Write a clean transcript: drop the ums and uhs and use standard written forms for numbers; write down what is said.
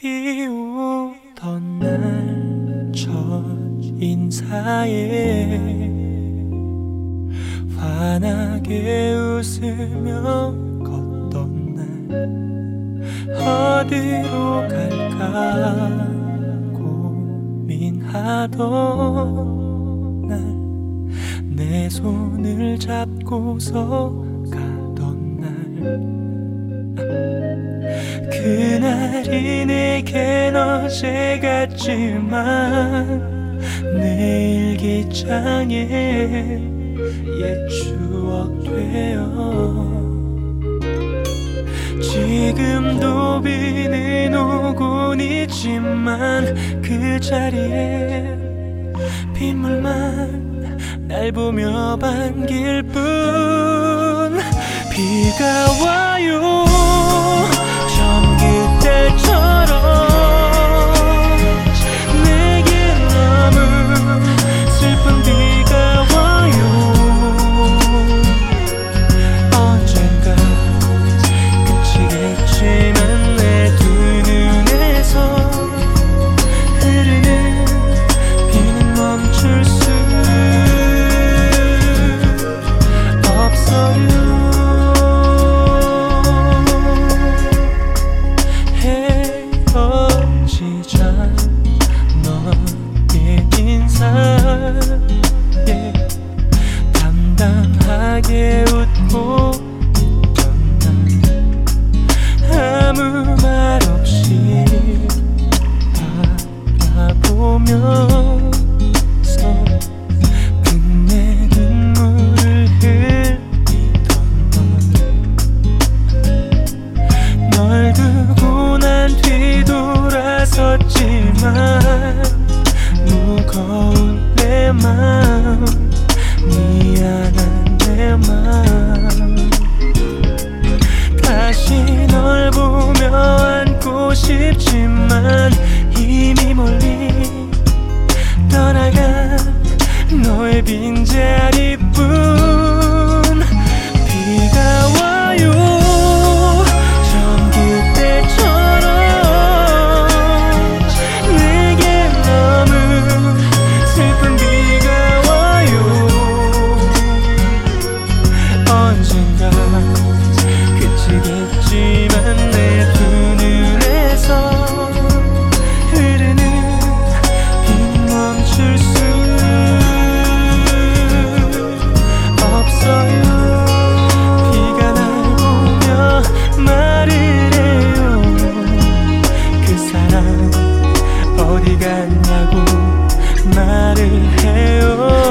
비오던 날 첫 인사에 환하게 웃으며 걷던 날 어디로 갈까 고민하던 날 내 손을 잡고서 가던 날 그날이 내겐 어제 같지만 내 일기장에 옛 추억 되어 지금도 비는 오곤 있지만 그 자리에 빗물만 날 보며 반길 뿐 비가 와요 처음 그때처럼 내게 너무 슬픈 비가 와요 언젠가 그치겠지만 내 두 눈에서 흐르는 비는 멈출 수 헤어지자 너의 인사에 담담하게 웃고 있던 날 아무 말 없이 바라보면서 끝내 눈물을 널 두고 난 뒤돌아섰지만 무거운 내 맘 미안한 내 맘 다시 널 보며 안고 싶지만 이미 멀리 떠나간 너의 빈자리뿐 비가 와요 그치겠지만 내 두 눈에서 흐르는 비는 멈출 수 없어요 비가 날 보며 말을 해요 그 사람 어디 갔냐고 말을 해요